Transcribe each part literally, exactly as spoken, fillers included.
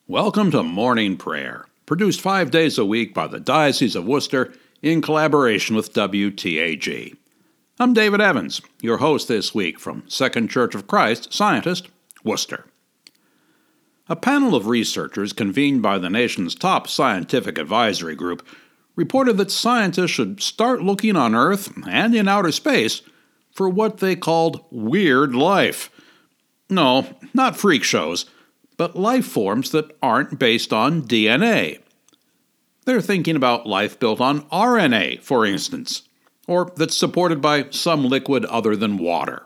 Welcome to Morning Prayer, produced five days a week by the Diocese of Worcester in collaboration with W T A G. I'm David Evans, your host this week from Second Church of Christ, Scientist, Worcester. A panel of researchers convened by the nation's top scientific advisory group reported that scientists should start looking on Earth and in outer space for what they called weird life. No, not freak shows, but life forms that aren't based on D N A. They're thinking about life built on R N A, for instance, or that's supported by some liquid other than water.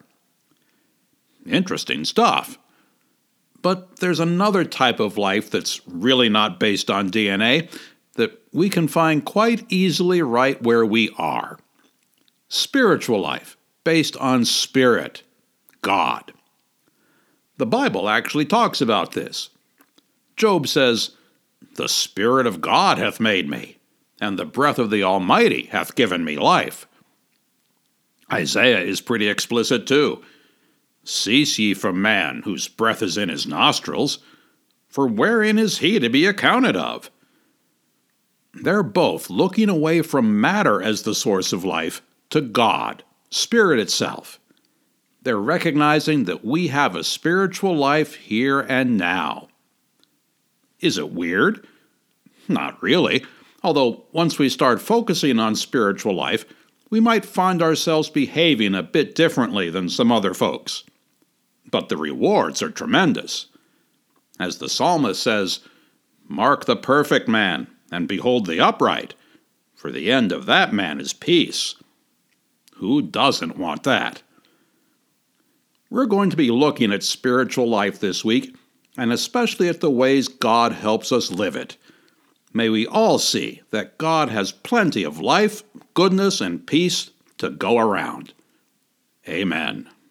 Interesting stuff. But there's another type of life that's really not based on D N A that we can find quite easily right where we are. Spiritual life, based on spirit, God. The Bible actually talks about this. Job says, "The Spirit of God hath made me, and the breath of the Almighty hath given me life." Isaiah is pretty explicit too. "Cease ye from man, whose breath is in his nostrils, for wherein is he to be accounted of?" They're both looking away from matter as the source of life to God, Spirit itself. They're recognizing that we have a spiritual life here and now. Is it weird? Not really, although once we start focusing on spiritual life, we might find ourselves behaving a bit differently than some other folks. But the rewards are tremendous. As the psalmist says, "Mark the perfect man, and behold the upright, for the end of that man is peace." Who doesn't want that? We're going to be looking at spiritual life this week, and especially at the ways God helps us live it. May we all see that God has plenty of life, goodness, and peace to go around. Amen.